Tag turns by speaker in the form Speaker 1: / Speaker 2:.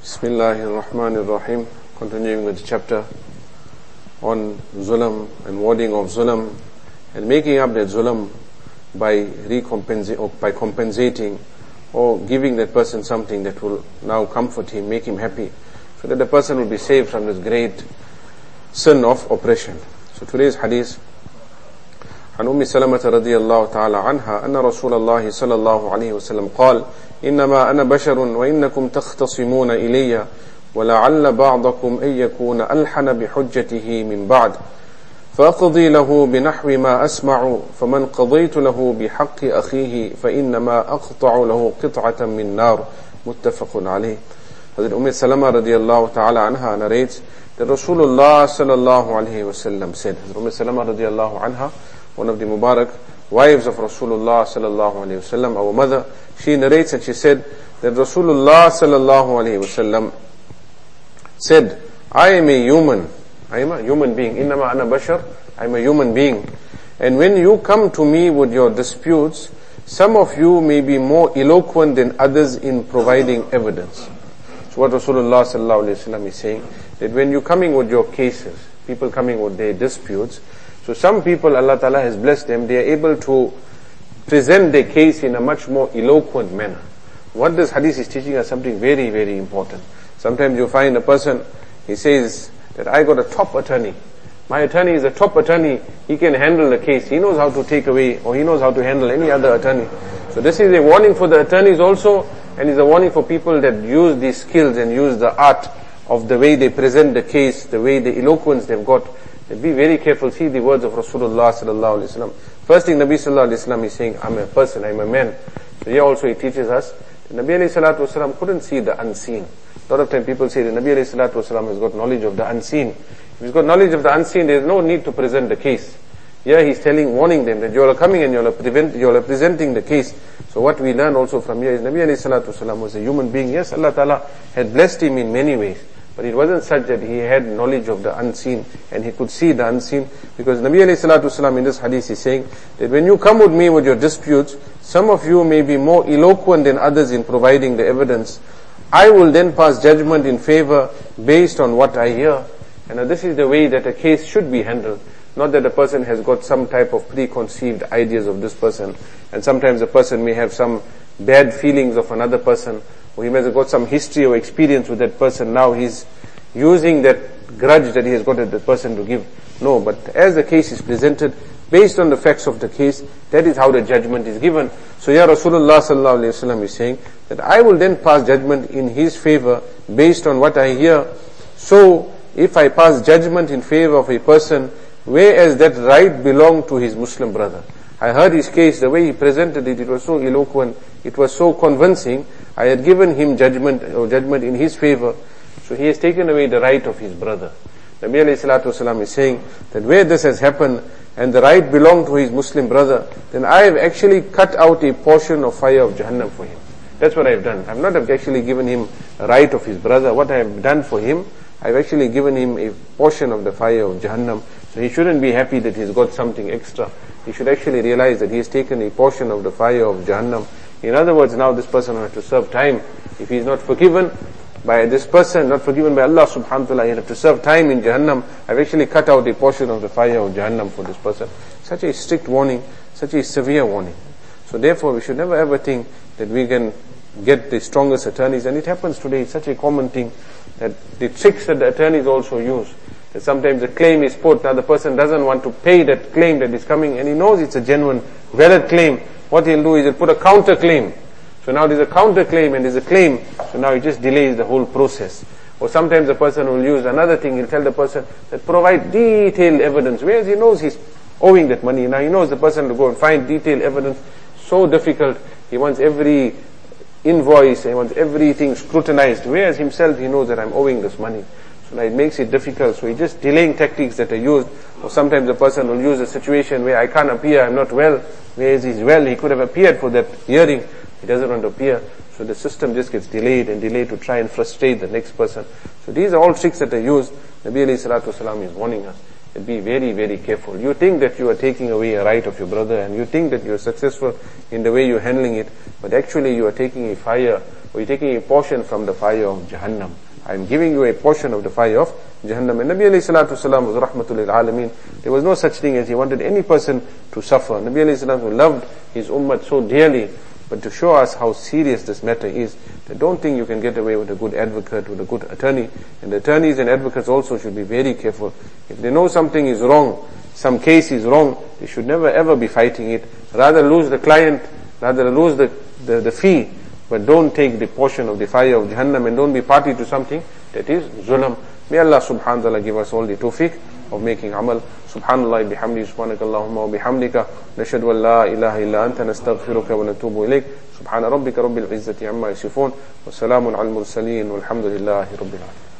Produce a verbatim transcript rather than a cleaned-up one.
Speaker 1: Bismillahirrahmanirrahim. Continuing with the chapter on Zulam and warding of Zulam and making up that Zulam by recompensating or by compensating or giving that person something that will now comfort him, make him happy, so that the person will be saved from this great sin of oppression. So today's hadith عن أم سلمة رضي الله تعالى عنها أن رسول الله صلى الله عليه وسلم قال إنما أنا بشر وإنكم تختصمون إلي ولعل بعضكم أن يكون ألحن بحجته من بعد فأقضي له بنحو ما أسمع فمن قضيت له بحق أخيه فإنما أقطع له قطعة من نار متفق عليه. Hazrat Umm Salama radiallahu ta'ala anha narrates that Rasulullah sallallahu alayhi wa sallam said, Hazrat Umm Salama radiallahu anha, one of the Mubarak wives of Rasulullah sallallahu alayhi wasallam, our mother, she narrates and she said that Rasulullah sallallahu alayhi wasallam said, I am a human, I am a human being, innama ana bashar, I am a human being, and when you come to me with your disputes, some of you may be more eloquent than others in providing evidence. So what Rasulullah sallallahu alayhi wasallam is saying, that when you coming with your cases, people coming with their disputes, so some people, Allah Ta'ala has blessed them, they are able to present their case in a much more eloquent manner. What this hadith is teaching us something very, very important. Sometimes you find a person, he says that I got a top attorney. My attorney is a top attorney, he can handle the case, he knows how to take away, or he knows how to handle any other attorney. So this is a warning for the attorneys also, and is a warning for people that use these skills and use the art of the way they present the case, the way the eloquence they've got. Be very careful. See the words of Rasulullah sallallahu alaihi wasallam. First thing Nabi sallallahu alaihi wasallam is saying, I'm a person, I'm a man. So here also he teaches us that Nabi alayhi salatu wasallam couldn't see the unseen. A lot of time people say that Nabi alayhi salatu wasallam has got knowledge of the unseen. If he's got knowledge of the unseen, there is no need to present the case. Here he's telling, warning them that you are coming and you are, prevent, you are presenting the case. So what we learn also from here is Nabi alayhi salatu wasallam was a human being. Yes, Allah Ta'ala had blessed him in many ways. But it wasn't such that he had knowledge of the unseen and he could see the unseen, because Nabi alayhi salatu wasalam in this hadith is saying that when you come with me with your disputes, some of you may be more eloquent than others in providing the evidence. I will then pass judgment in favor based on what I hear. And this is the way that a case should be handled. Not that a person has got some type of preconceived ideas of this person, and sometimes a person may have some bad feelings of another person, or he may have got some history or experience with that person. Now he's using that grudge that he has got at that person to give. No, but as the case is presented, based on the facts of the case, that is how the judgment is given. So here Rasulullah sallallahu alaihi wasallam is saying that I will then pass judgment in his favor based on what I hear. So if I pass judgment in favor of a person, whereas that right belonged to his Muslim brother. I heard his case, the way he presented it, it was so eloquent, it was so convincing. I had given him judgment or judgment in his favor, so he has taken away the right of his brother. Nabi alayhi salatu wasalam is saying that where this has happened and the right belonged to his Muslim brother, then I have actually cut out a portion of fire of Jahannam for him. That's what I have done. I have not actually given him a right of his brother. What I have done for him, I have actually given him a portion of the fire of Jahannam. So he shouldn't be happy that he's got something extra. He should actually realize that he has taken a portion of the fire of Jahannam. In other words, now this person will have to serve time. If he is not forgiven by this person, not forgiven by Allah subhanahu wa ta'ala, he'll have to serve time in Jahannam. I've actually cut out a portion of the fire of Jahannam for this person. Such a strict warning, such a severe warning. So therefore we should never ever think that we can get the strongest attorneys. And it happens today, it's such a common thing, that the tricks that the attorneys also use. That sometimes a claim is put, now the person doesn't want to pay that claim that is coming, and he knows it's a genuine, valid claim. What he'll do is he'll put a counter claim. So now there's a counter claim and there's a claim, so now it just delays the whole process. Or sometimes the person will use another thing, he'll tell the person that provide detailed evidence, whereas he knows he's owing that money. Now he knows the person to go and find detailed evidence, so difficult. He wants every invoice, he wants everything scrutinized, whereas himself he knows that I'm owing this money. So now it makes it difficult. So he's just delaying tactics that are used. Or sometimes the person will use a situation where I can't appear, I'm not well, whereas he's well, he could have appeared for that hearing. He doesn't want to appear. So the system just gets delayed and delayed to try and frustrate the next person. So these are all tricks that are used. Nabi alayhi salatu wasalam is warning us. Be very, very careful. You think that you are taking away a right of your brother, and you think that you are successful in the way you're handling it, but actually you are taking a fire, or or you're taking a portion from the fire of Jahannam. I'm giving you a portion of the fire of Jahannam. And Nabi alayhi salatu wasalam was rahmatul lil alameen. There was no such thing as he wanted any person to suffer. Nabi alayhi salatu loved his ummah so dearly, but to show us how serious this matter is, that don't think you can get away with a good advocate, with a good attorney. And the attorneys and advocates also should be very careful. If they know something is wrong, some case is wrong, they should never ever be fighting it. Rather lose the client, rather lose the, the, the fee, but don't take the portion of the fire of Jahannam, and don't be party to something that is zulm. May Allah subhanahu wa ta'ala give us all the tawfiq of making amal. Subhanallah bihamdi, subhanakallahumma wa bihamdika, nashhadu an la ilaha illa anta, nastaghfiruka wa natubu ilayk. Subhana rabbika rabbil izzati amma yasifun, wa salamun al mursaleen, walhamdulillahi rabbil alamin.